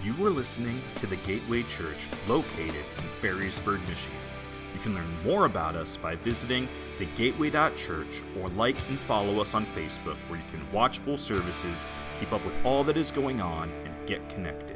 You are listening to the Gateway Church located in Ferrysburg, Michigan. You can learn more about us by visiting thegateway.church or like and follow us on Facebook, where you can watch full services, keep up with all that is going on, and get connected.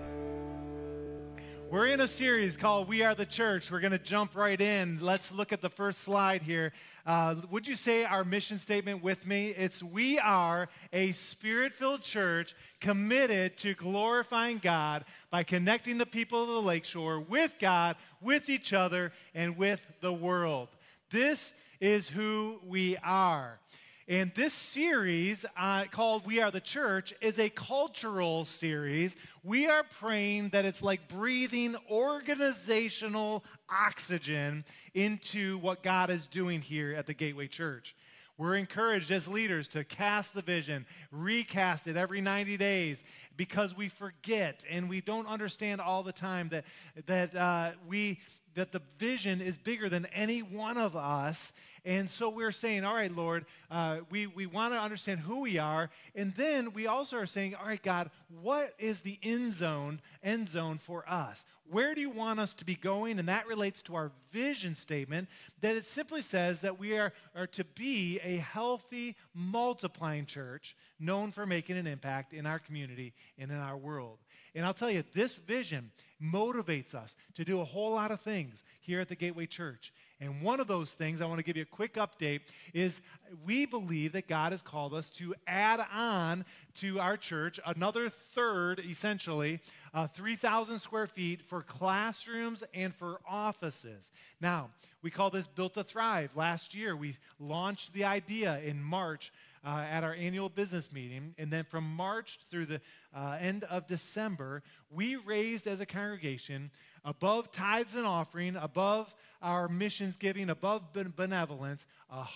We're in a series called We Are the Church. We're going to jump right in. Let's look at the first slide here. Would you say our mission statement with me? It's we are a spirit-filled church committed to glorifying God by connecting the people of the Lakeshore with God, with each other, and with the world. This is who we are. And this series called We Are the Church is a cultural series. We are praying that it's like breathing organizational oxygen into what God is doing here at the Gateway Church. We're encouraged as leaders to cast the vision, recast it every 90 days, because we forget and we don't understand all the time that the vision is bigger than any one of us. And so we're saying, all right, Lord, we want to understand who we are. And then we also are saying, all right, God, what is the end zone for us? Where do you want us to be going? And that relates to our vision statement, that it simply says that we are to be a healthy, multiplying church known for making an impact in our community and in our world. And I'll tell you, this vision motivates us to do a whole lot of things here at the Gateway Church. And one of those things, I want to give you a quick update, is we believe that God has called us to add on to our church another third, essentially, 3,000 square feet for classrooms and for offices. Now, we call this Built to Thrive. Last year, we launched the idea in March at our annual business meeting, and then from March through the end of December, we raised as a congregation, above tithes and offering, above our missions giving, above benevolence,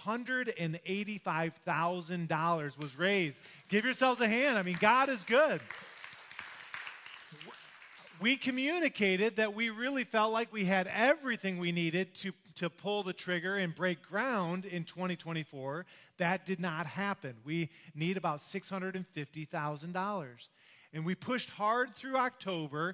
$185,000 was raised. Give yourselves a hand. I mean, God is good. We communicated that we really felt like we had everything we needed to pull the trigger and break ground in 2024. That did not happen. We need about $650,000. And we pushed hard through October,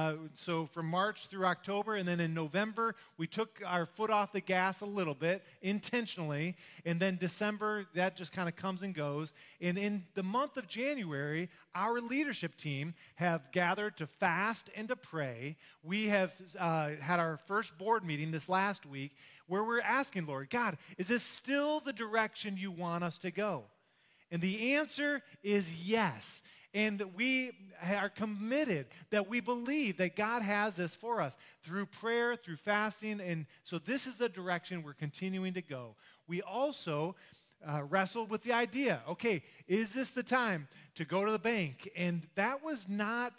so from March through October, and then in November, we took our foot off the gas a little bit, intentionally, and then December, that just kind of comes and goes. And in the month of January, our leadership team have gathered to fast and to pray. We have had our first board meeting this last week, where we're asking, Lord, God, is this still the direction you want us to go? And the answer is yes. And we are committed that we believe that God has this for us through prayer, through fasting. And so this is the direction we're continuing to go. We also wrestled with the idea, okay, is this the time to go to the bank? And that was not,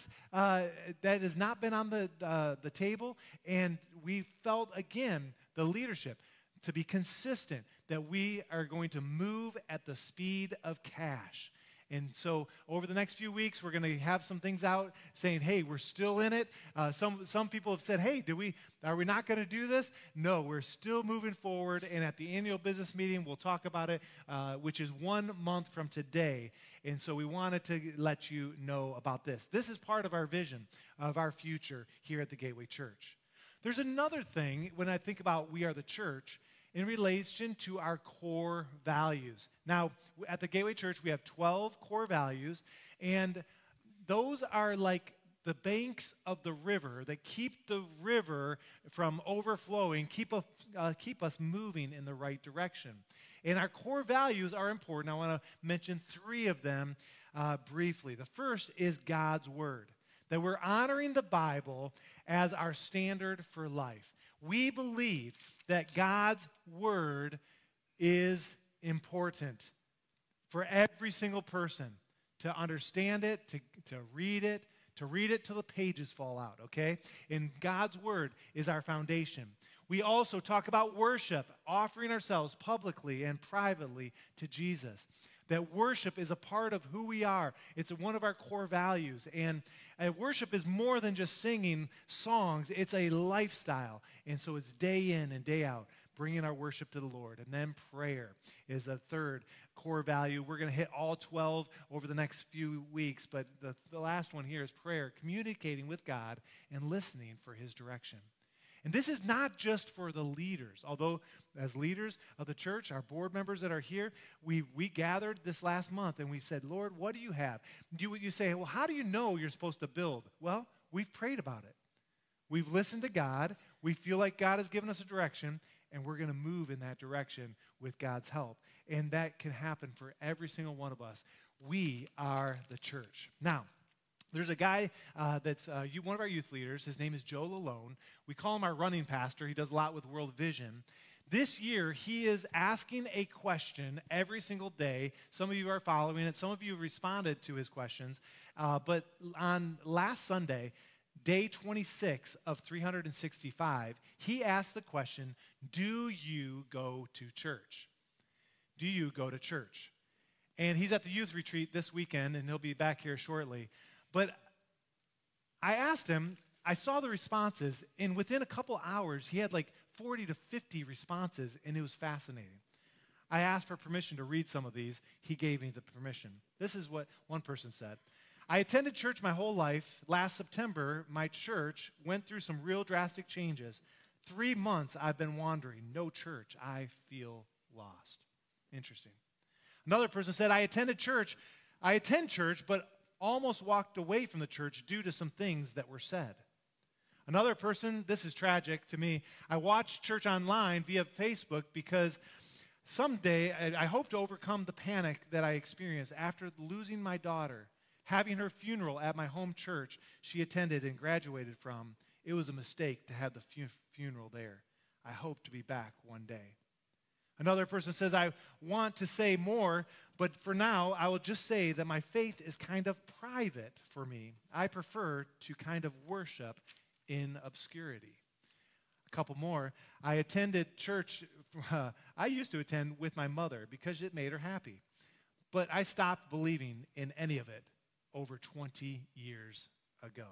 that has not been on the table. And we felt, again, the leadership to be consistent, that we are going to move at the speed of cash. And so over the next few weeks, we're going to have some things out saying, hey, we're still in it. Some people have said, hey, are we not going to do this? No, we're still moving forward. And at the annual business meeting, we'll talk about it, which is 1 month from today. And so we wanted to let you know about this. This is part of our vision of our future here at the Gateway Church. There's another thing when I think about We Are the Church in relation to our core values. Now, at the Gateway Church, we have 12 core values, and those are like the banks of the river that keep the river from overflowing, keep us moving in the right direction. And our core values are important. I want to mention 3 of them briefly. The first is God's Word, that we're honoring the Bible as our standard for life. We believe that God's Word is important for every single person to understand it, to read it till the pages fall out, okay? And God's Word is our foundation. We also talk about worship, offering ourselves publicly and privately to Jesus. That worship is a part of who we are. It's one of our core values. And worship is more than just singing songs. It's a lifestyle. And so it's day in and day out, bringing our worship to the Lord. And then prayer is a third core value. We're going to hit all 12 over the next few weeks, but the last one here is prayer, communicating with God and listening for his direction. And this is not just for the leaders, although as leaders of the church, our board members that are here, we gathered this last month and we said, Lord, what do you have? You say, well, how do you know you're supposed to build? Well, we've prayed about it. We've listened to God. We feel like God has given us a direction, and we're going to move in that direction with God's help. And that can happen for every single one of us. We are the church. Now, there's a guy that's one of our youth leaders. His name is Joe Lalone. We call him our running pastor. He does a lot with World Vision. This year, he is asking a question every single day. Some of you are following it. Some of you have responded to his questions. But on last Sunday, day 26 of 365, he asked the question, do you go to church? Do you go to church? And he's at the youth retreat this weekend, and he'll be back here shortly. But I asked him, I saw the responses, and within a couple hours, he had like 40 to 50 responses, and it was fascinating. I asked for permission to read some of these. He gave me the permission. This is what one person said. I attended church my whole life. Last September, my church went through some real drastic changes. 3 months I've been wandering. No church. I feel lost. Interesting. Another person said, I attend church, but almost walked away from the church due to some things that were said. Another person, this is tragic to me, I watched church online via Facebook because someday I hope to overcome the panic that I experienced after losing my daughter, having her funeral at my home church she attended and graduated from. It was a mistake to have the funeral there. I hope to be back one day. Another person says, I want to say more, but for now, I will just say that my faith is kind of private for me. I prefer to kind of worship in obscurity. A couple more. I attended church. I used to attend with my mother because it made her happy. But I stopped believing in any of it over 20 years ago.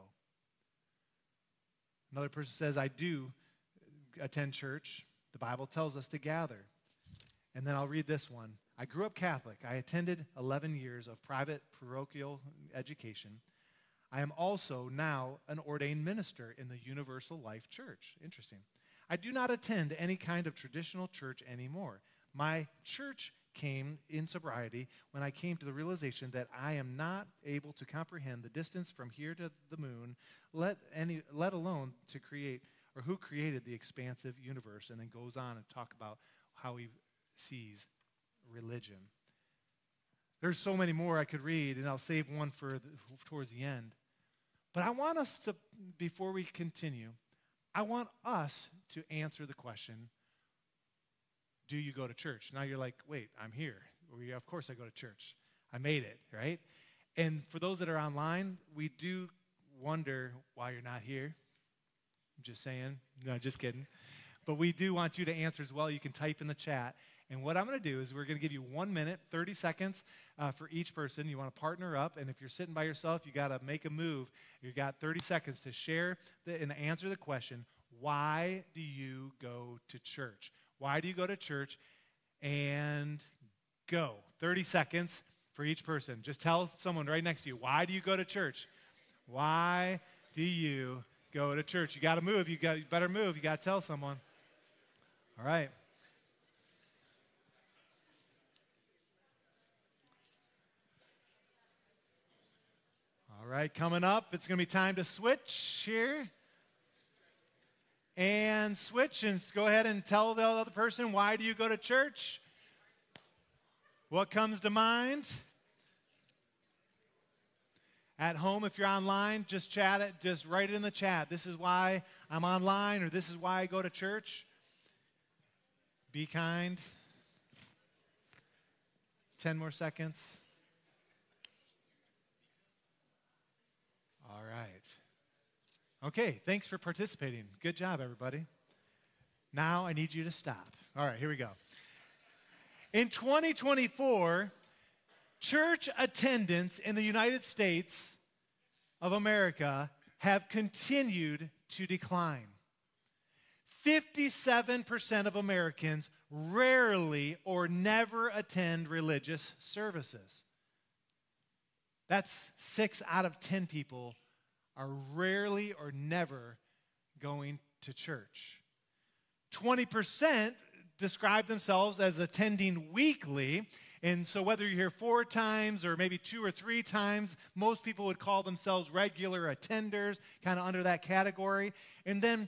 Another person says, I do attend church. The Bible tells us to gather. And then I'll read this one. I grew up Catholic. I attended 11 years of private parochial education. I am also now an ordained minister in the Universal Life Church. Interesting. I do not attend any kind of traditional church anymore. My church came in sobriety when I came to the realization that I am not able to comprehend the distance from here to the moon, let alone to create or who created the expansive universe, and then goes on and talk about how he sees religion. There's so many more I could read, and I'll save one for towards the end. But I want us to, before we continue, I want us to answer the question, do you go to church? Now you're like, wait, I'm here. Well, yeah, of course I go to church. I made it, right? And for those that are online, we do wonder why you're not here. I'm just saying. No, just kidding. But we do want you to answer as well. You can type in the chat. And what I'm going to do is we're going to give you 1 minute, 30 seconds for each person. You want to partner up, and if you're sitting by yourself, you got to make a move. You got 30 seconds to share and answer the question, why do you go to church? Why do you go to church? And go. 30 seconds for each person. Just tell someone right next to you, why do you go to church? Why do you go to church? You got to move. You better move. You got to tell someone. All right. All right, coming up, it's going to be time to switch here. And switch and go ahead and tell the other person, why do you go to church? What comes to mind? At home, if you're online, just chat it, just write it in the chat. This is why I'm online, or this is why I go to church. Be kind. 10 more seconds. All right. Okay, thanks for participating. Good job, everybody. Now I need you to stop. All right, here we go. In 2024, church attendance in the United States of America have continued to decline. 57% of Americans rarely or never attend religious services. That's 6 out of 10 people are rarely or never going to church. 20% describe themselves as attending weekly. And so whether you're here 4 times or maybe 2 or 3 times, most people would call themselves regular attenders, kind of under that category. And then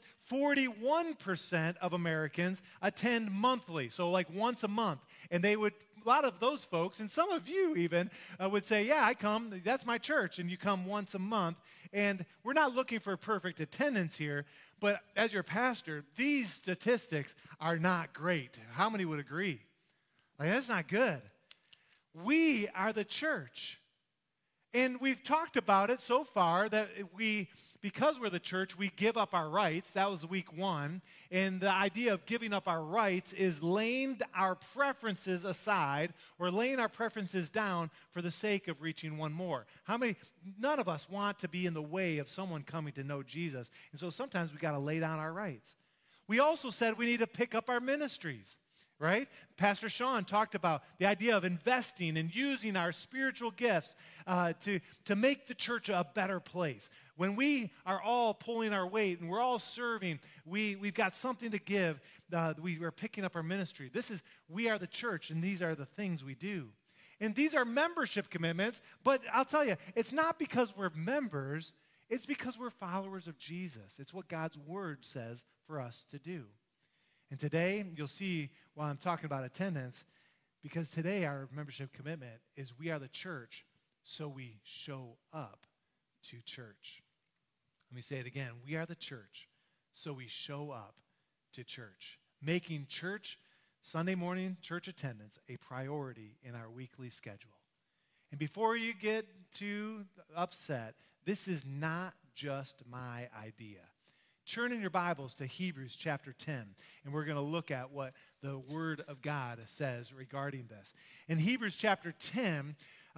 41% of Americans attend monthly, so like once a month. And a lot of those folks, and some of you even, would say, yeah, I come, that's my church, and you come once a month. And we're not looking for perfect attendance here, but as your pastor, these statistics are not great. How many would agree? Like, that's not good. We are the church. And we've talked about it so far that because we're the church, we give up our rights. That was week 1. And the idea of giving up our rights is laying our preferences aside or laying our preferences down for the sake of reaching one more. None of us want to be in the way of someone coming to know Jesus. And so sometimes we got to lay down our rights. We also said we need to pick up our ministries. Right? Pastor Sean talked about the idea of investing and using our spiritual gifts to make the church a better place. When we are all pulling our weight and we're all serving, we've got something to give. We are picking up our ministry. We are the church, and these are the things we do. And these are membership commitments, but I'll tell you, it's not because we're members. It's because we're followers of Jesus. It's what God's word says for us to do. And today, you'll see while I'm talking about attendance, because today our membership commitment is we are the church, so we show up to church. Let me say it again. We are the church, so we show up to church. Making church, Sunday morning church attendance, a priority in our weekly schedule. And before you get too upset, this is not just my idea. Turn in your Bibles to Hebrews chapter 10, and we're going to look at what the Word of God says regarding this. In Hebrews chapter 10,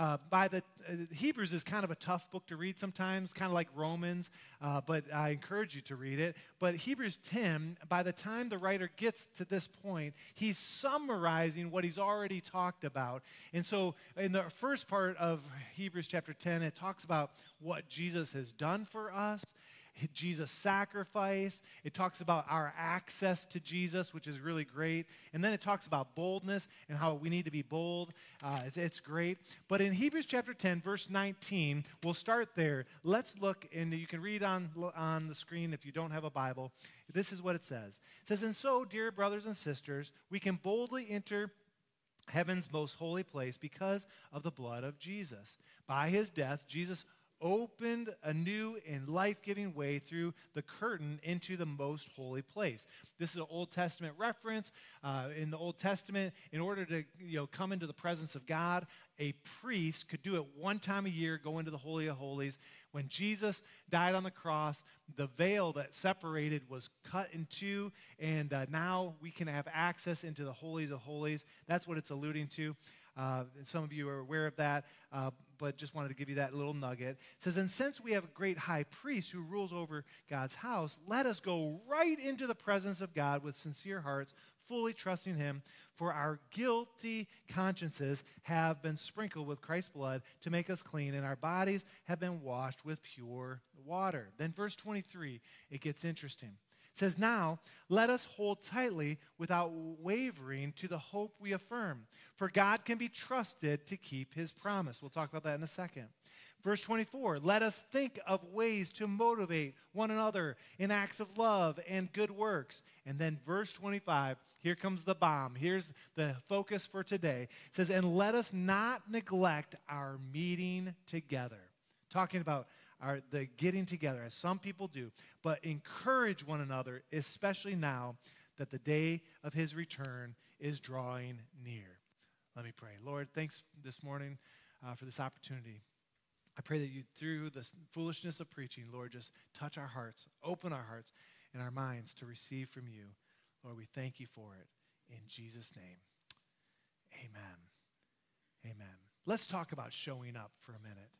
Hebrews is kind of a tough book to read sometimes, kind of like Romans, but I encourage you to read it. But Hebrews 10, by the time the writer gets to this point, he's summarizing what he's already talked about. And so in the first part of Hebrews chapter 10, it talks about what Jesus has done for us. Jesus' sacrifice. It talks about our access to Jesus, which is really great. And then it talks about boldness and how we need to be bold. It's great. But in Hebrews chapter 10, verse 19, we'll start there. Let's look, and you can read on the screen if you don't have a Bible. This is what it says. It says, "And so, dear brothers and sisters, we can boldly enter heaven's most holy place because of the blood of Jesus. By his death, Jesus opened a new and life-giving way through the curtain into the most holy place." This is an Old Testament reference. In the Old Testament, in order to come into the presence of God, a priest could do it one time a year, go into the Holy of Holies. When Jesus died on the cross, the veil that separated was cut in two, and now we can have access into the Holies of Holies. That's what it's alluding to. And some of you are aware of that, but just wanted to give you that little nugget. It says, "And since we have a great high priest who rules over God's house, let us go right into the presence of God with sincere hearts, fully trusting him, for our guilty consciences have been sprinkled with Christ's blood to make us clean, and our bodies have been washed with pure water." Then verse 23, it gets interesting. It says, "Now let us hold tightly without wavering to the hope we affirm, for God can be trusted to keep his promise." We'll talk about that in a second. Verse 24, "Let us think of ways to motivate one another in acts of love and good works." And then verse 25, here comes the bomb. Here's the focus for today. It says, "And let us not neglect our meeting together." Talking about the getting together, as some people do, but encourage one another, especially now that the day of his return is drawing near. Let me pray. Lord, thanks this morning for this opportunity. I pray that you, through the foolishness of preaching, Lord, just touch our hearts, open our hearts and our minds to receive from you. Lord, we thank you for it. In Jesus' name, amen. Amen. Let's talk about showing up for a minute.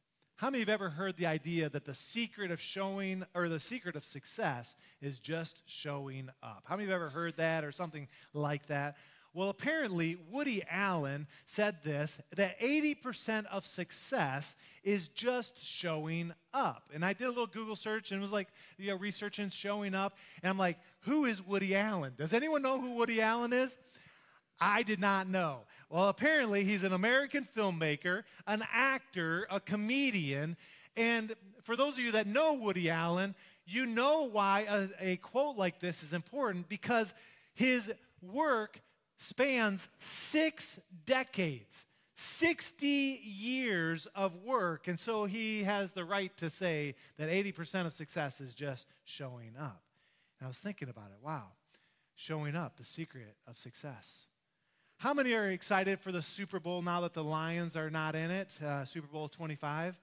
How many have ever heard the idea that the secret of showing, or the secret of success is just showing up? How many have ever heard that or something like that? Well, apparently, Woody Allen said this, that 80% of success is just showing up. And I did a little Google search and was like, researching showing up. And I'm like, who is Woody Allen? Does anyone know who Woody Allen is? I did not know. Well, apparently, he's an American filmmaker, an actor, a comedian. And for those of you that know Woody Allen, you know why a quote like this is important, because his work spans 6 decades, 60 years of work. And so he has the right to say that 80% of success is just showing up. And I was thinking about it. Wow, showing up, the secret of success. How many are excited for the Super Bowl now that the Lions are not in it? Super Bowl 25?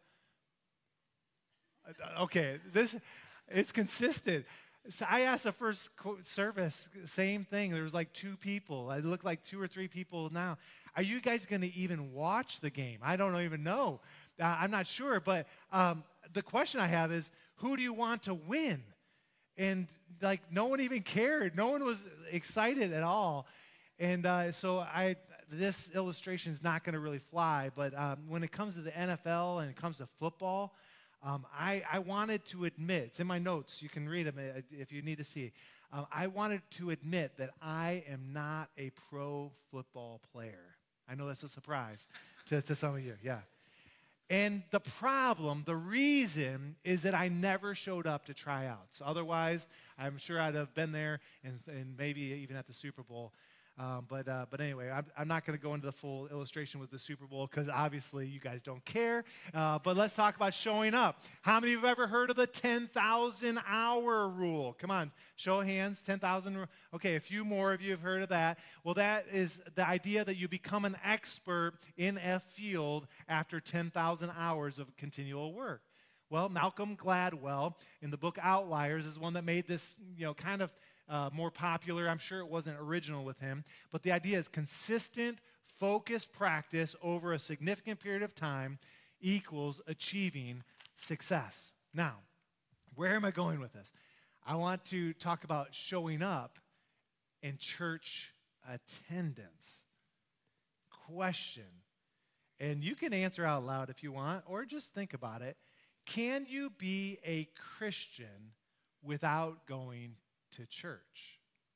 Okay, it's consistent. So I asked the first service, same thing. There was like 2 people. It looked like 2 or 3 people now. Are you guys going to even watch the game? I don't even know. I'm not sure. But the question I have is, who do you want to win? And like no one even cared. No one was excited at all. And so this illustration is not going to really fly. But when it comes to the NFL and it comes to football, I wanted to admit, it's in my notes, you can read them if you need to see. I wanted to admit that I am not a pro football player. I know that's a surprise to some of you, yeah. And the reason is that I never showed up to tryouts. Otherwise, I'm sure I'd have been there and maybe even at the Super Bowl. But anyway, I'm not going to go into the full illustration with the Super Bowl because obviously you guys don't care. But let's talk about showing up. How many have ever heard of the 10,000-hour rule? Come on, show of hands, 10,000. Okay, a few more of you have heard of that. Well, that is the idea that you become an expert in a field after 10,000 hours of continual work. Well, Malcolm Gladwell in the book Outliers is one that made this, kind of more popular. I'm sure it wasn't original with him, but the idea is consistent, focused practice over a significant period of time equals achieving success. Now, where am I going with this? I want to talk about showing up in church attendance. Question, and you can answer out loud if you want, or just think about it. Can you be a Christian without going to church?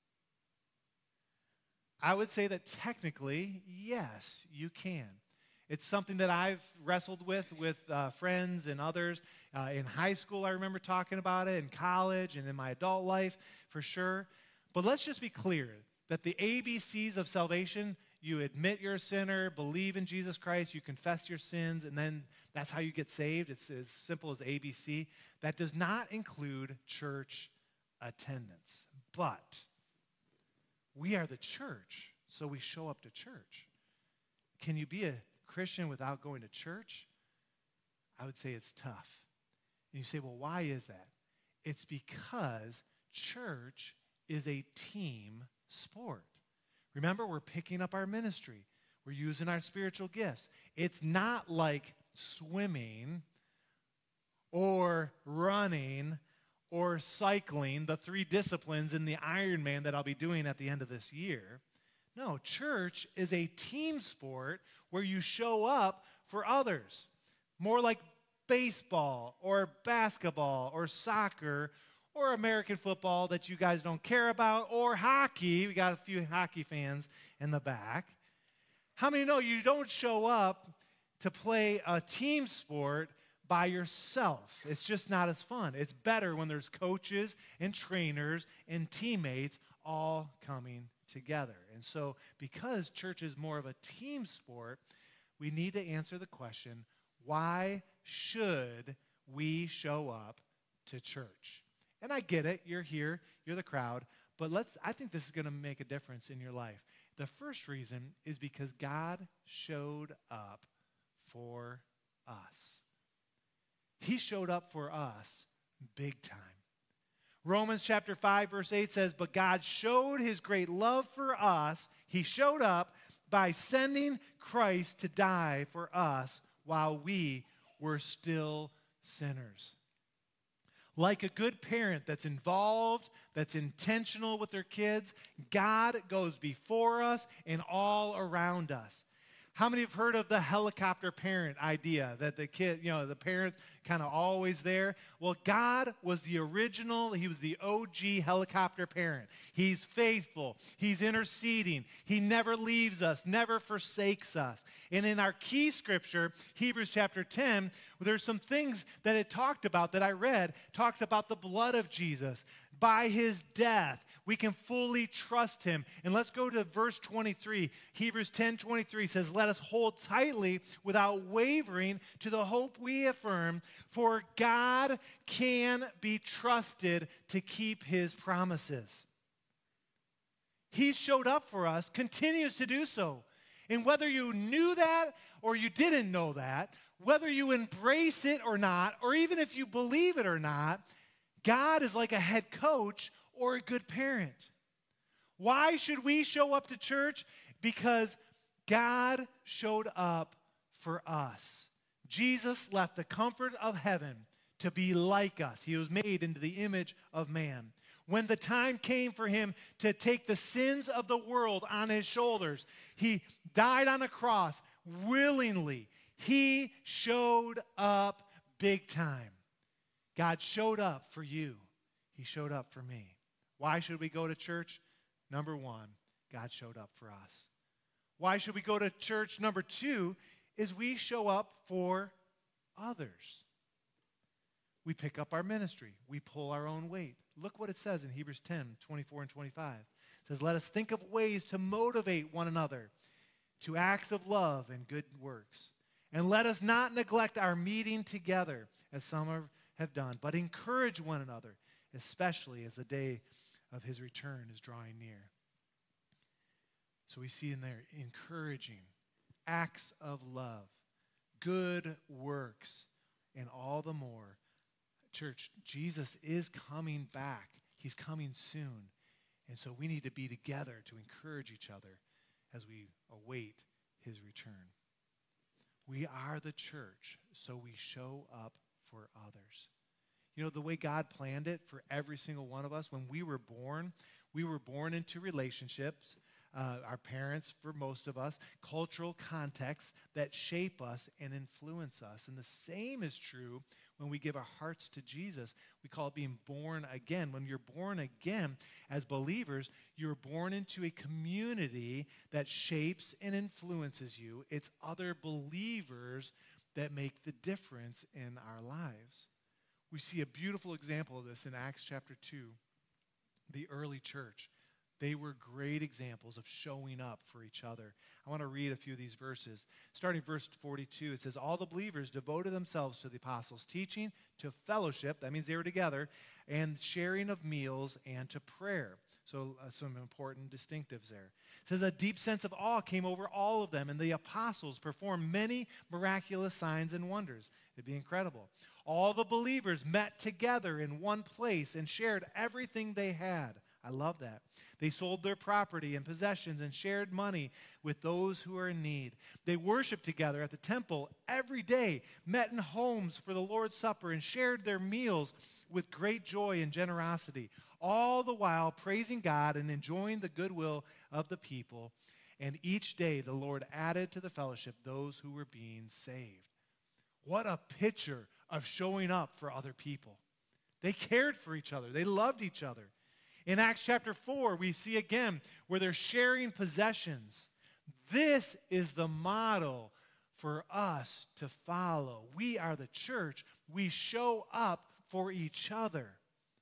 I would say that technically, yes, you can. It's something that I've wrestled with friends and others. In high school, I remember talking about it, in college, and in my adult life, for sure. But let's just be clear that the ABCs of salvation, you admit you're a sinner, believe in Jesus Christ, you confess your sins, and then that's how you get saved. It's as simple as ABC. That does not include church attendance. But we are the church, so we show up to church. Can you be a Christian without going to church? I would say it's tough. And you say, well, why is that? It's because church is a team sport. Remember, we're picking up our ministry. We're using our spiritual gifts. It's not like swimming or running or cycling, the 3 disciplines in the Ironman that I'll be doing at the end of this year. No, church is a team sport where you show up for others. More like baseball or basketball or soccer or American football that you guys don't care about, or hockey. We got a few hockey fans in the back. How many know you don't show up to play a team sport by yourself? It's just not as fun. It's better when there's coaches and trainers and teammates all coming together. And so because church is more of a team sport, we need to answer the question, why should we show up to church? And I get it. You're here. You're the crowd. But I think this is going to make a difference in your life. The first reason is because God showed up for us. He showed up for us big time. Romans chapter 5, verse 8 says, but God showed his great love for us. He showed up by sending Christ to die for us while we were still sinners. Like a good parent that's involved, that's intentional with their kids, God goes before us and all around us. How many have heard of the helicopter parent idea, that the kid, the parent's kind of always there? Well, God was the original, he was the OG helicopter parent. He's faithful, he's interceding, he never leaves us, never forsakes us. And in our key scripture, Hebrews chapter 10, there's some things that it talked about that I read, talked about the blood of Jesus. By his death, we can fully trust him. And let's go to verse 23. Hebrews 10:23 says, "Let us hold tightly without wavering to the hope we affirm, for God can be trusted to keep his promises." He showed up for us, continues to do so. And whether you knew that or you didn't know that, whether you embrace it or not, or even if you believe it or not, God is like a head coach or a good parent. Why should we show up to church? Because God showed up for us. Jesus left the comfort of heaven to be like us. He was made into the image of man. When the time came for him to take the sins of the world on his shoulders, he died on a cross willingly. He showed up big time. God showed up for you. He showed up for me. Why should we go to church? Number one, God showed up for us. Why should we go to church? Number two is we show up for others. We pick up our ministry. We pull our own weight. Look what it says in Hebrews 10:24 and 25. It says, "Let us think of ways to motivate one another to acts of love and good works. And let us not neglect our meeting together, as some have done, but encourage one another, especially as the day of his return is drawing near." So we see in there encouraging, acts of love, good works, and all the more. Church, Jesus is coming back. He's coming soon. And so we need to be together to encourage each other as we await his return. We are the church, so we show up for others. The way God planned it for every single one of us, when we were born into relationships, our parents, for most of us, cultural contexts that shape us and influence us. And the same is true when we give our hearts to Jesus. We call it being born again. When you're born again as believers, you're born into a community that shapes and influences you. It's other believers that make the difference in our lives. We see a beautiful example of this in Acts chapter 2, the early church. They were great examples of showing up for each other. I want to read a few of these verses. Starting verse 42, it says, "All the believers devoted themselves to the apostles' teaching, to fellowship," that means they were together, "and sharing of meals, and to prayer." So some important distinctives there. It says, "A deep sense of awe came over all of them, and the apostles performed many miraculous signs and wonders." It'd be incredible. "All the believers met together in one place and shared everything they had." I love that. "They sold their property and possessions and shared money with those who are in need. They worshiped together at the temple every day, met in homes for the Lord's Supper, and shared their meals with great joy and generosity, all the while praising God and enjoying the goodwill of the people. And each day the Lord added to the fellowship those who were being saved." What a picture of showing up for other people. They cared for each other. They loved each other. In Acts chapter 4, we see again where they're sharing possessions. This is the model for us to follow. We are the church. We show up for each other.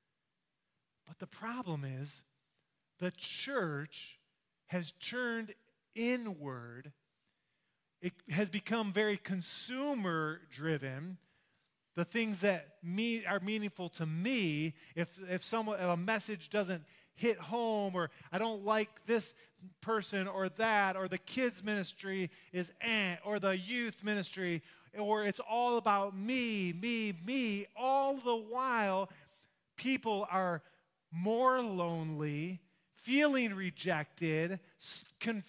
But the problem is, the church has turned inward. It has become very consumer-driven. The things that are meaningful to me, if a message doesn't hit home, or I don't like this person or that, or the kids ministry is or the youth ministry, or it's all about me, all the while people are more lonely, feeling rejected,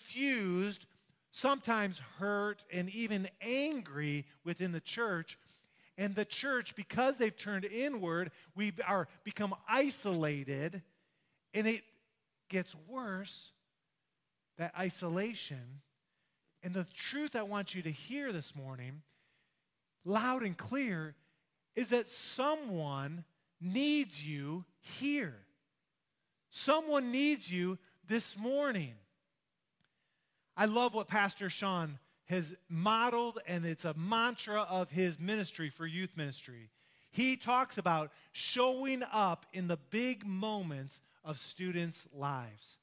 confused, sometimes hurt, and even angry within the church. And the church, because they've turned inward, we are become isolated, and it gets worse, that isolation. And the truth I want you to hear this morning, loud and clear, is that someone needs you here. Someone needs you this morning. I love what Pastor Sean has modeled, and it's a mantra of his ministry for youth ministry. He talks about showing up in the big moments of students' lives.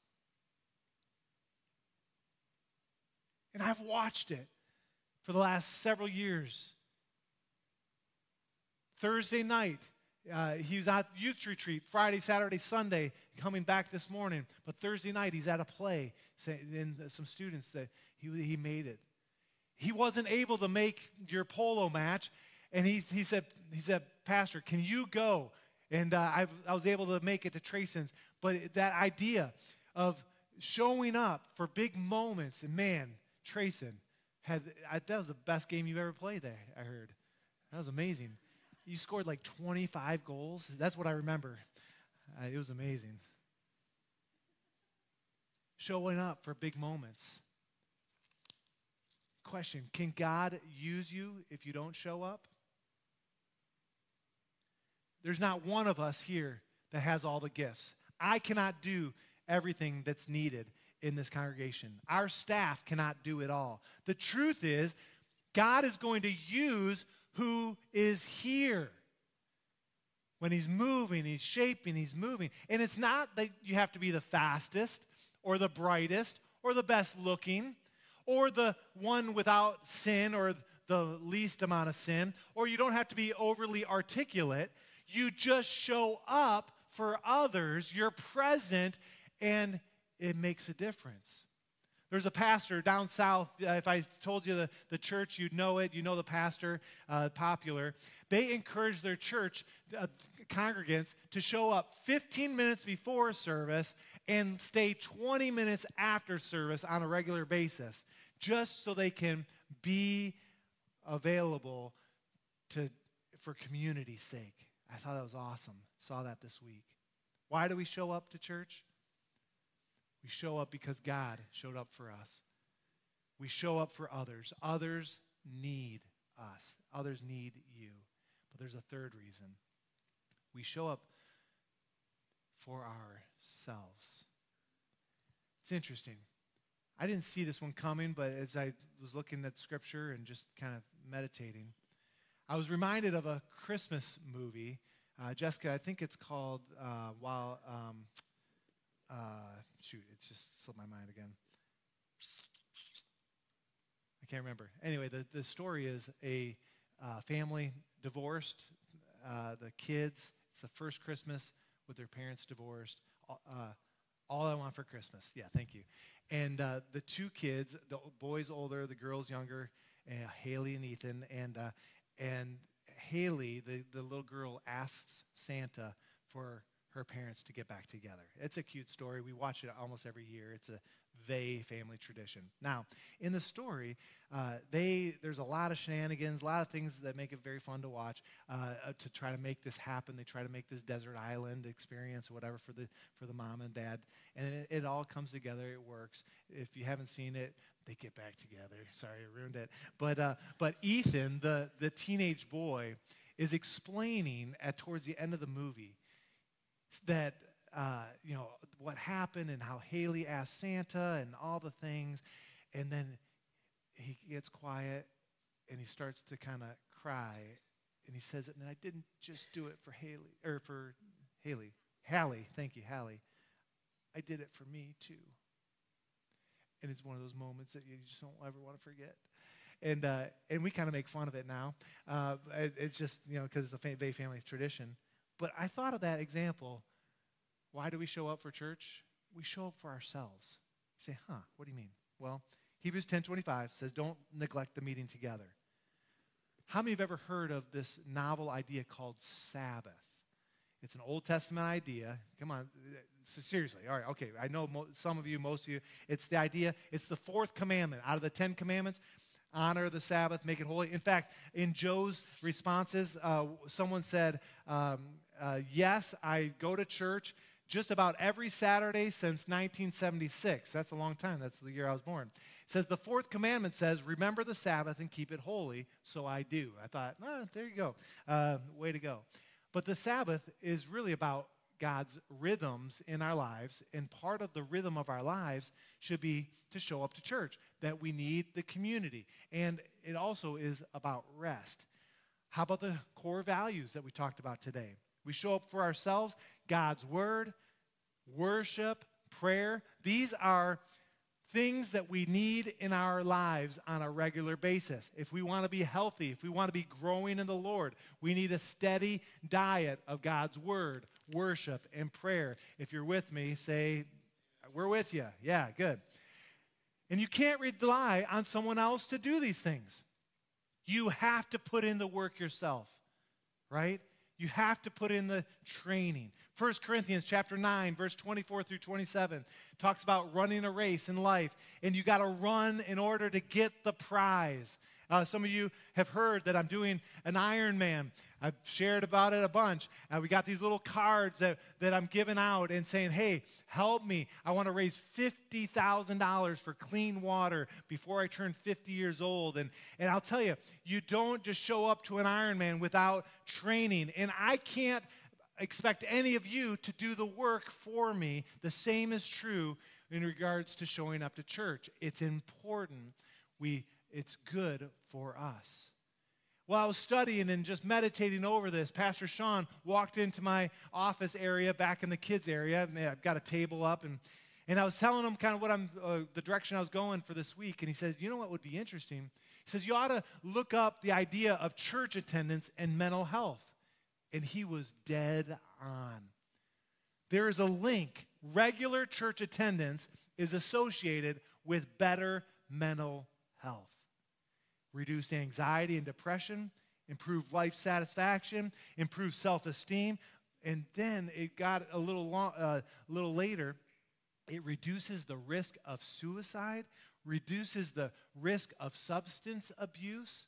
And I've watched it for the last several years. Thursday night, he was at youth retreat, Friday, Saturday, Sunday, coming back this morning. But Thursday night, he's at a play, and some students that he made it. He wasn't able to make your polo match, and he said, Pastor, can you go? And I was able to make it to Trayson's. But that idea of showing up for big moments, and man, Trayson that was the best game you've ever played there, I heard. That was amazing. You scored like 25 goals. That's what I remember. It was amazing. Showing up for big moments. Question, can God use you if you don't show up? There's not one of us here that has all the gifts. I cannot do everything that's needed in this congregation. Our staff cannot do it all. The truth is, God is going to use who is here. When he's moving, he's shaping, he's moving. And it's not that you have to be the fastest or the brightest or the best looking or the one without sin or the least amount of sin, or you don't have to be overly articulate. You just show up for others. You're present, and it makes a difference. There's a pastor down south. If I told you the church, you'd know it. You know the pastor, popular. They encourage their church congregants to show up 15 minutes before service and stay 20 minutes after service on a regular basis, just so they can be available for community's sake. I thought that was awesome. Saw that this week. Why do we show up to church? We show up because God showed up for us. We show up for others. Others need us. Others need you. But there's a third reason. We show up for ourselves. It's interesting. I didn't see this one coming, but as I was looking at Scripture and just kind of meditating, I was reminded of a Christmas movie. Jessica, I think it's called it just slipped my mind again. I can't remember. Anyway, the story is a family divorced. The kids, it's the first Christmas with their parents divorced. All I want for Christmas. Yeah, thank you. And the two kids, the boy's older, the girl's younger, Haley and Ethan. And Haley, the little girl, asks Santa for her parents to get back together. It's a cute story. We watch it almost every year. It's a Vey family tradition. Now, in the story, there's a lot of shenanigans, a lot of things that make it very fun to watch to try to make this happen. They try to make this desert island experience or whatever for the mom and dad, and it all comes together. It works. If you haven't seen it, they get back together. Sorry, I ruined it. But Ethan, the teenage boy, is explaining towards the end of the movie that what happened and how Haley asked Santa and all the things, and then he gets quiet and he starts to kind of cry, and he says it, and I didn't just do it for Hallie. Thank you, Hallie. I did it for me too. And it's one of those moments that you just don't ever want to forget. And we kind of make fun of it now. It's just, because it's a Vey family tradition. But I thought of that example. Why do we show up for church? We show up for ourselves. You say, what do you mean? Well, Hebrews 10:25 says, don't neglect the meeting together. How many have ever heard of this novel idea called Sabbath? It's an Old Testament idea. Come on, seriously. All right, okay. I know some of you, most of you. It's the idea, it's the fourth commandment out of the 10 commandments. honor the Sabbath, make it holy. In fact, in Joe's responses, someone said, yes, I go to church just about every Saturday since 1976. That's a long time. That's the year I was born. It says, the fourth commandment says, remember the Sabbath and keep it holy, so I do. I thought, there you go. Way to go. But the Sabbath is really about God's rhythms in our lives, and part of the rhythm of our lives should be to show up to church, that we need the community. And it also is about rest. How about the core values that we talked about today? We show up for ourselves, God's word, worship, prayer. These are things that we need in our lives on a regular basis. If we want to be healthy, if we want to be growing in the Lord, we need a steady diet of God's word, worship, and prayer. If you're with me, say, we're with you. Yeah, good. And you can't rely on someone else to do these things. You have to put in the work yourself, right? You have to put in the training. 1 Corinthians chapter 9, verse 24 through 27 talks about running a race in life, and you got to run in order to get the prize. Some of you have heard that I'm doing an Ironman. I've shared about it a bunch. We got these little cards that I'm giving out and saying, hey, help me. I want to raise $50,000 for clean water before I turn 50 years old. And I'll tell you, you don't just show up to an Ironman without training. And I can't expect any of you to do the work for me. The same is true in regards to showing up to church. It's important. It's good for us. While I was studying and just meditating over this, Pastor Sean walked into my office area back in the kids area. I've got a table up, and I was telling him kind of what the direction I was going for this week. And he says, you know what would be interesting? He says, you ought to look up the idea of church attendance and mental health. And he was dead on. There is a link. Regular church attendance is associated with better mental health. Reduced anxiety and depression, improved life satisfaction, improved self-esteem, and then it got a little later, it reduces the risk of suicide, reduces the risk of substance abuse.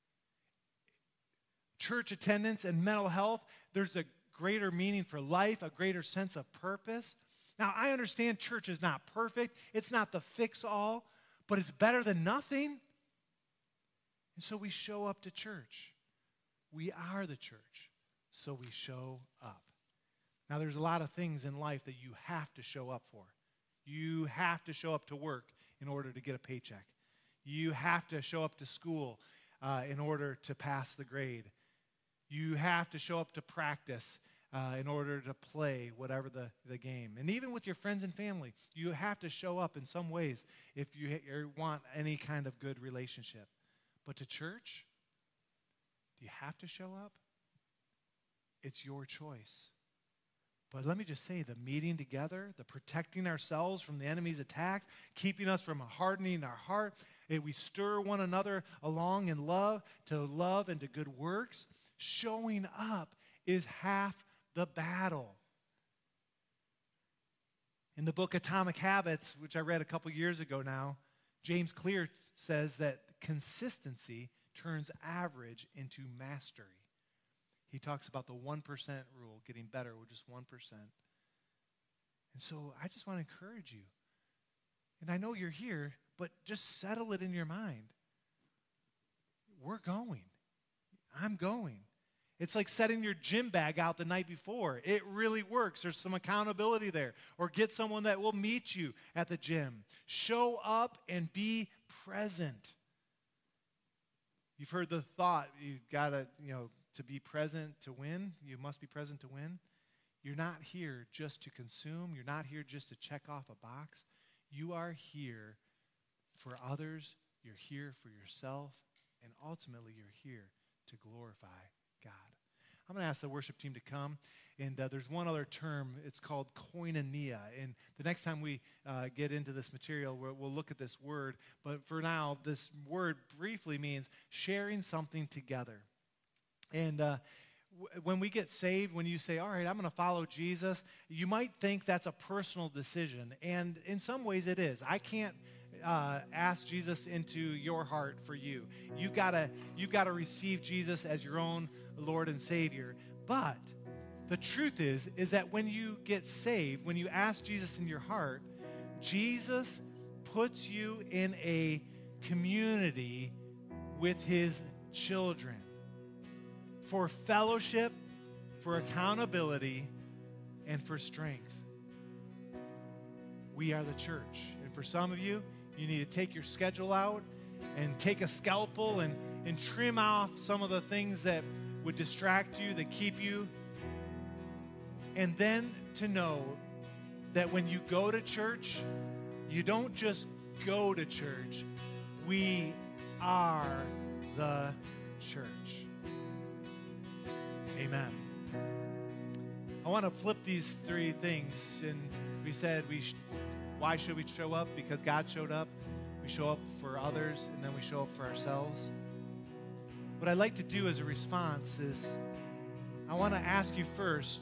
Church attendance and mental health, there's a greater meaning for life, a greater sense of purpose. Now, I understand church is not perfect. It's not the fix-all, but it's better than nothing. And so we show up to church. We are the church, so we show up. Now, there's a lot of things in life that you have to show up for. You have to show up to work in order to get a paycheck. You have to show up to school in order to pass the grade. You have to show up to practice in order to play whatever the game. And even with your friends and family, you have to show up in some ways if you want any kind of good relationship. But to church, do you have to show up? It's your choice. But let me just say, the meeting together, the protecting ourselves from the enemy's attacks, keeping us from hardening our heart, we stir one another along in love and to good works. Showing up is half the battle. In the book Atomic Habits, which I read a couple years ago now, James Clear says that consistency turns average into mastery. He talks about the 1% rule, getting better with just 1%. And so I just want to encourage you. And I know you're here, but just settle it in your mind. We're going. I'm going. It's like setting your gym bag out the night before. It really works. There's some accountability there. Or get someone that will meet you at the gym. Show up and be present. You've heard the thought, you've got to be present to win. You must be present to win. You're not here just to consume. You're not here just to check off a box. You are here for others. You're here for yourself. And ultimately, you're here to glorify God. I'm going to ask the worship team to come. And there's one other term. It's called koinonia. And the next time we get into this material, we'll look at this word. But for now, this word briefly means sharing something together. And when we get saved, when you say, all right, I'm going to follow Jesus, you might think that's a personal decision. And in some ways it is. I can't ask Jesus into your heart for you. You've got to receive Jesus as your own Lord and Savior. But the truth is that when you get saved, when you ask Jesus in your heart, Jesus puts you in a community with his children for fellowship, for accountability, and for strength. We are the church. And for some of you, you need to take your schedule out and take a scalpel and trim off some of the things that would distract you, that keep you. And then to know that when you go to church, you don't just go to church. We are the church. Amen. I want to flip these three things. And we said, why should we show up? Because God showed up. We show up for others, and then we show up for ourselves. What I'd like to do as a response is I want to ask you first,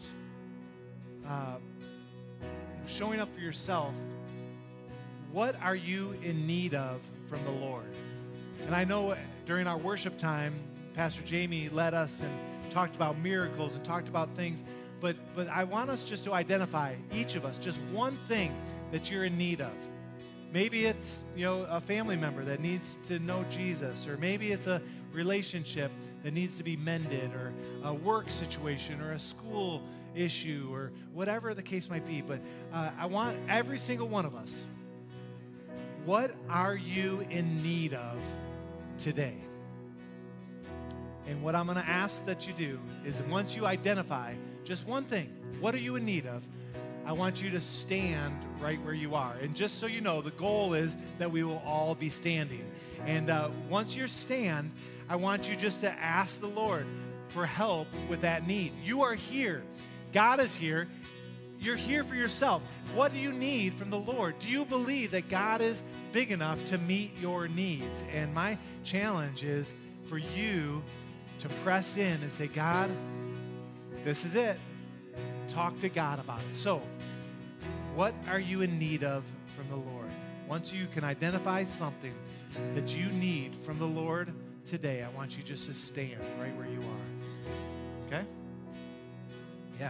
showing up for yourself, what are you in need of from the Lord? And I know during our worship time, Pastor Jamie led us and talked about miracles and talked about things, but I want us just to identify, each of us, just one thing that you're in need of. Maybe it's, a family member that needs to know Jesus, or maybe it's a relationship that needs to be mended, or a work situation, or a school issue, or whatever the case might be. But I want every single one of us, what are you in need of today? And what I'm going to ask that you do is, once you identify just one thing, what are you in need of? I want you to stand right where you are. And just so you know, the goal is that we will all be standing. And once you stand, I want you just to ask the Lord for help with that need. You are here. God is here. You're here for yourself. What do you need from the Lord? Do you believe that God is big enough to meet your needs? And my challenge is for you to press in and say, God, this is it. Talk to God about it. So, what are you in need of from the Lord? Once you can identify something that you need from the Lord today, I want you just to stand right where you are. Okay? Yeah.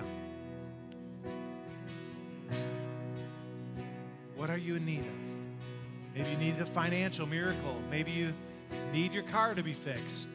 What are you in need of? Maybe you need a financial miracle. Maybe you need your car to be fixed.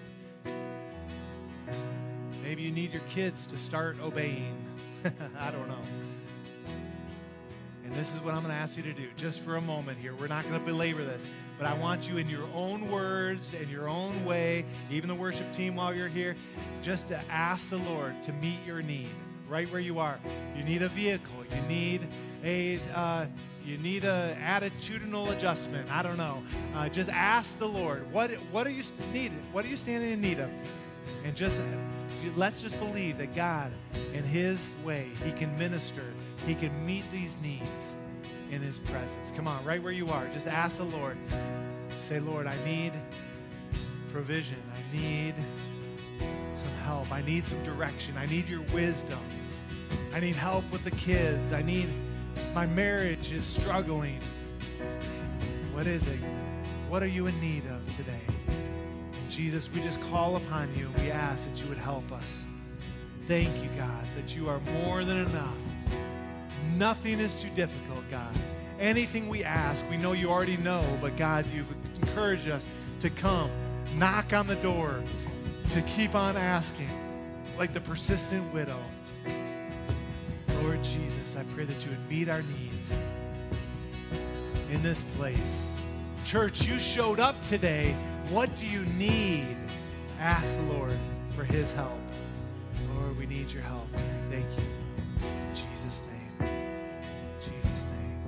Maybe you need your kids to start obeying. I don't know. And this is what I'm going to ask you to do just for a moment here. We're not going to belabor this, but I want you in your own words and your own way, even the worship team while you're here, just to ask the Lord to meet your need right where you are. You need a vehicle. You need a attitudinal adjustment. I don't know. Just ask the Lord, what are you needing? What are you standing in need of? And let's just believe that God, in his way, he can minister. He can meet these needs in his presence. Come on, right where you are. Just ask the Lord. Say, Lord, I need provision. I need some help. I need some direction. I need your wisdom. I need help with the kids. My marriage is struggling. What is it? What are you in need of today? Jesus, we just call upon you. We ask that you would help us. Thank you, God, that you are more than enough. Nothing is too difficult, God. Anything we ask, we know you already know, but God, you've encouraged us to come, knock on the door, to keep on asking, like the persistent widow. Lord Jesus, I pray that you would meet our needs in this place. Church, you showed up today. What do you need? Ask the Lord for his help. Lord, we need your help. Thank you. In Jesus' name. In Jesus'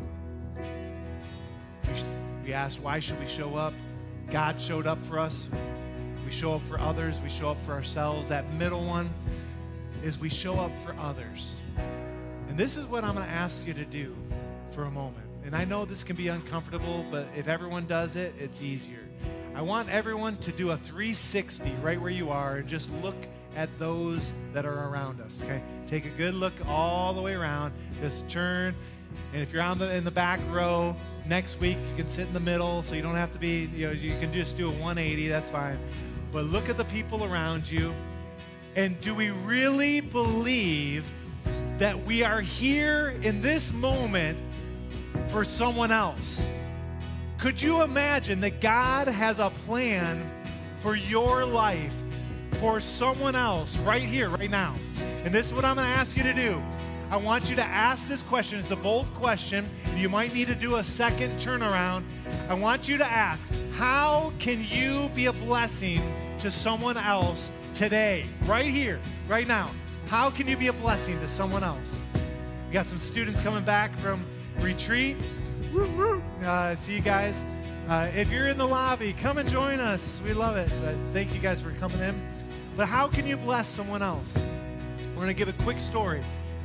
name. We asked, why should we show up? God showed up for us. We show up for others. We show up for ourselves. That middle one is we show up for others. And this is what I'm going to ask you to do for a moment. And I know this can be uncomfortable, but if everyone does it, it's easier. I want everyone to do a 360 right where you are and just look at those that are around us, okay? Take a good look all the way around. Just turn And if you're in the back row, next week you can sit in the middle, so you don't have to be, you can just do a 180, that's fine. But look at the people around you, and do we really believe that we are here in this moment for someone else? Could you imagine that God has a plan for your life, for someone else, right here, right now? And this is what I'm going to ask you to do. I want you to ask this question. It's a bold question. You might need to do a second turnaround. I want you to ask, how can you be a blessing to someone else today, right here, right now? How can you be a blessing to someone else? We got some students coming back from retreat. See you guys. If you're in the lobby, come and join us. We love it. But thank you guys for coming in. But how can you bless someone else? We're going to give a quick story.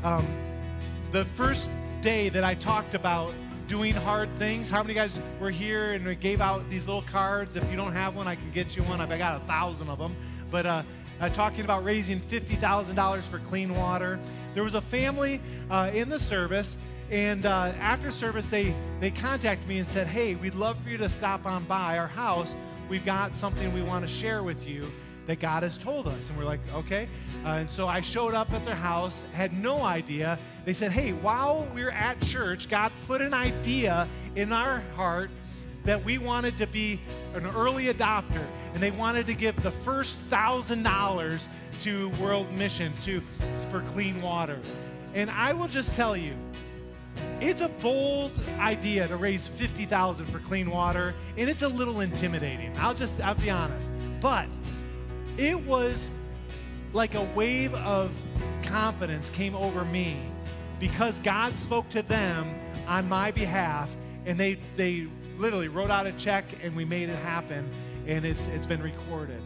The first day that I talked about doing hard things, how many guys were here and we gave out these little cards? If you don't have one, I can get you one. I got 1,000 of them. But talking about raising $50,000 for clean water. There was a family in the service, and after service, they contacted me and said, hey, we'd love for you to stop on by our house. We've got something we want to share with you that God has told us. And we're like, okay. And so I showed up at their house, had no idea. They said, hey, while we're at church, God put an idea in our heart that we wanted to be an early adopter, and they wanted to give the first $1,000 to World Mission for clean water. And I will just tell you, it's a bold idea to raise $50,000 for clean water, and it's a little intimidating. I'll be honest. But it was like a wave of confidence came over me because God spoke to them on my behalf, and they literally wrote out a check, and we made it happen, and it's been recorded.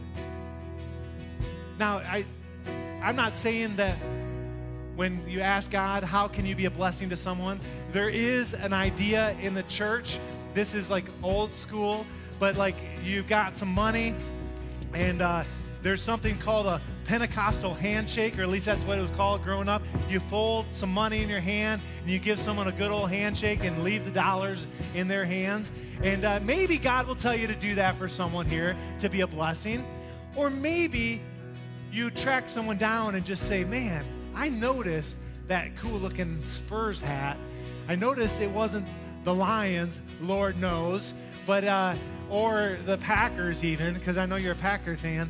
Now, I'm not saying that when you ask God, how can you be a blessing to someone? There is an idea in the church. This is like old school, but like you've got some money, and there's something called a Pentecostal handshake, or at least that's what it was called growing up. You fold some money in your hand, and you give someone a good old handshake and leave the dollars in their hands. And maybe God will tell you to do that for someone here to be a blessing. Or maybe you track someone down and just say, man, I noticed that cool-looking Spurs hat. I noticed it wasn't the Lions, Lord knows, but or the Packers even, because I know you're a Packer fan.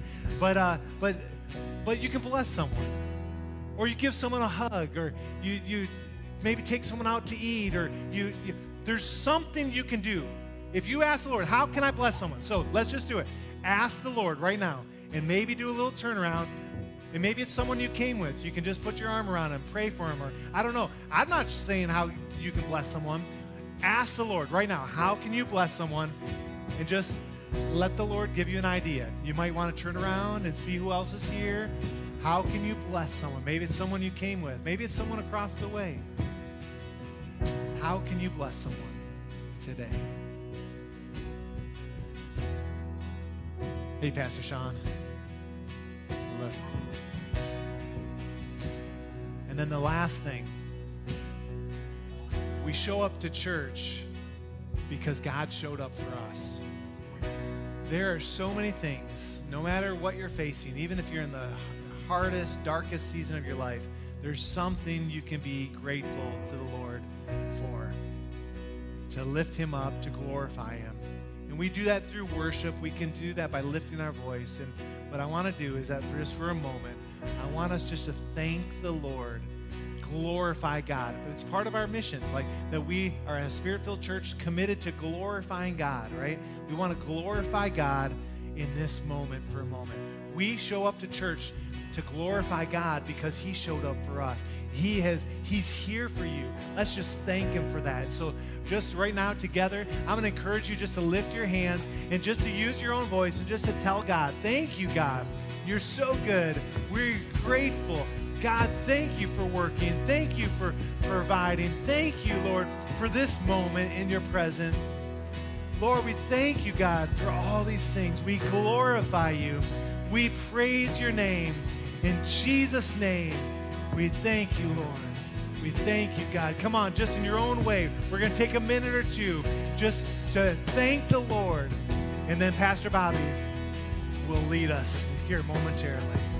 But you can bless someone, or you give someone a hug, or you maybe take someone out to eat, or there's something you can do. If you ask the Lord, how can I bless someone? So let's just do it. Ask the Lord right now, and maybe do a little turnaround. And maybe it's someone you came with. So you can just put your arm around them, pray for them, or I don't know. I'm not saying how you can bless someone. Ask the Lord right now, how can you bless someone? And just let the Lord give you an idea. You might want to turn around and see who else is here. How can you bless someone? Maybe it's someone you came with. Maybe it's someone across the way. How can you bless someone today? Hey, Pastor Sean. And then the last thing, we show up to church because God showed up for us. There are so many things, no matter what you're facing, even if you're in the hardest, darkest season of your life, there's something you can be grateful to the Lord for, to lift him up, to glorify him. And we do that through worship. We can do that by lifting our voice. And what I want to do is that just for a moment, I want us just to thank the Lord, glorify God. It's part of our mission, like that we are a Spirit-filled church committed to glorifying God, right? We want to glorify God in this moment for a moment. We show up to church to glorify God because he showed up for us. He's here for you. Let's just thank him for that. So just right now together, I'm going to encourage you just to lift your hands and just to use your own voice and just to tell God, thank you, God. You're so good. We're grateful. God, thank you for working. Thank you for providing. Thank you, Lord, for this moment in your presence. Lord, we thank you, God, for all these things. We glorify you. We praise your name. In Jesus' name, we thank you, Lord. We thank you, God. Come on, just in your own way. We're going to take a minute or two just to thank the Lord. And then Pastor Bobby will lead us here momentarily.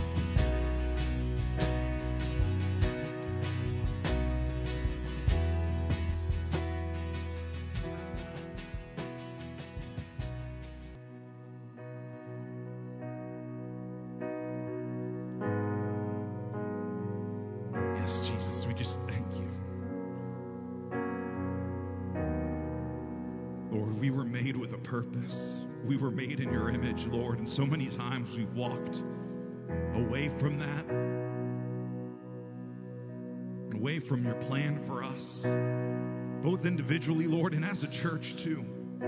Yes, Jesus, we just thank you. Lord, we were made with a purpose. We were made in your image, Lord, and so many times we've walked away from that, away from your plan for us, both individually, Lord, and as a church too.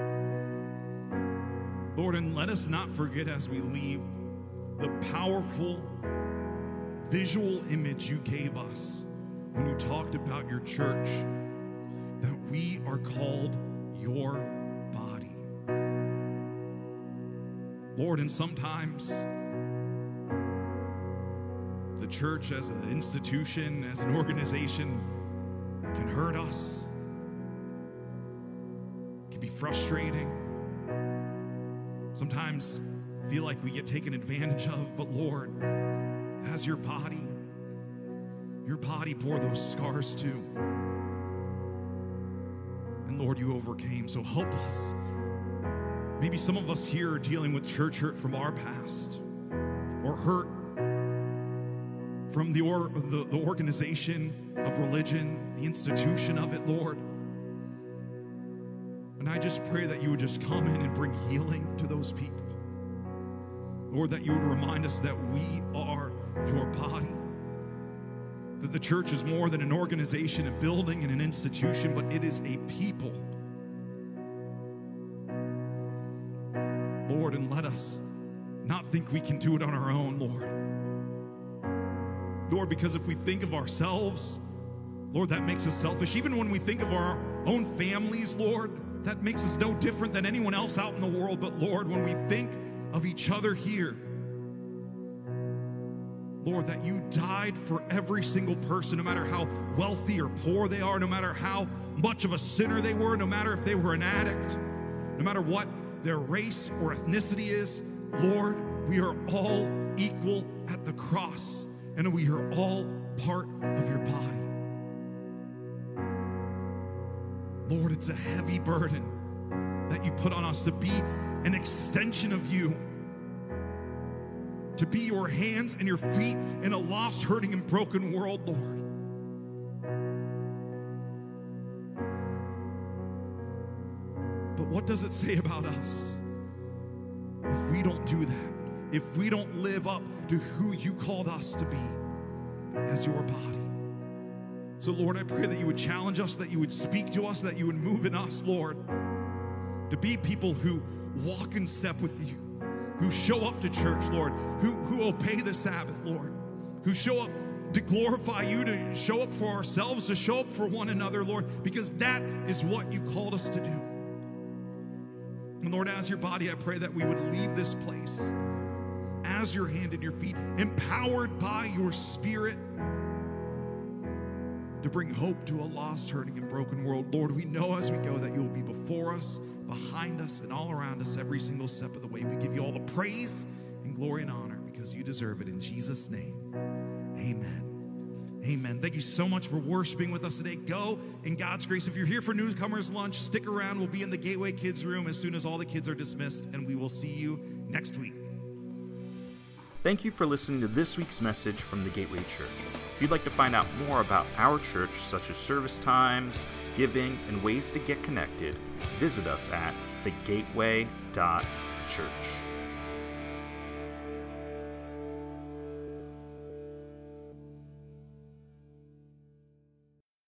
Lord, and let us not forget as we leave the powerful visual image you gave us when you talked about your church, that we are called your body. Lord, and sometimes the church as an institution, as an organization, can hurt us, can be frustrating. Sometimes feel like we get taken advantage of, but Lord, as your body bore those scars too. And Lord, you overcame, so help us. Maybe some of us here are dealing with church hurt from our past, or hurt from the organization of religion, the institution of it, Lord. And I just pray that you would just come in and bring healing to those people. Lord, that you would remind us that we are your body, that the church is more than an organization, a building, and an institution, but it is a people. Lord, and let us not think we can do it on our own, Lord. Lord, because if we think of ourselves, Lord, that makes us selfish. Even when we think of our own families, Lord, that makes us no different than anyone else out in the world. But Lord, when we think of each other here, Lord, that you died for every single person, no matter how wealthy or poor they are, no matter how much of a sinner they were, no matter if they were an addict, no matter what their race or ethnicity is, Lord, we are all equal at the cross, and we are all part of your body. Lord, it's a heavy burden that you put on us to be an extension of you, to be your hands and your feet in a lost, hurting, and broken world, Lord. But what does it say about us if we don't do that? If we don't live up to who you called us to be as your body? So, Lord, I pray that you would challenge us, that you would speak to us, that you would move in us, Lord, to be people who walk in step with you, who show up to church, Lord, who obey the Sabbath, Lord, who show up to glorify you, to show up for ourselves, to show up for one another, Lord, because that is what you called us to do. And Lord, as your body, I pray that we would leave this place as your hand and your feet, empowered by your Spirit to bring hope to a lost, hurting, and broken world. Lord, we know as we go that you will be before us, behind us, and all around us every single step of the way. We give you all the praise and glory and honor because you deserve it. In Jesus' name, amen. Amen. Thank you so much for worshiping with us today. Go in God's grace. If you're here for Newcomers Lunch, stick around. We'll be in the Gateway Kids room as soon as all the kids are dismissed, and we will see you next week. Thank you for listening to this week's message from the Gateway Church. If you'd like to find out more about our church, such as service times, giving, and ways to get connected, visit us at thegateway.church.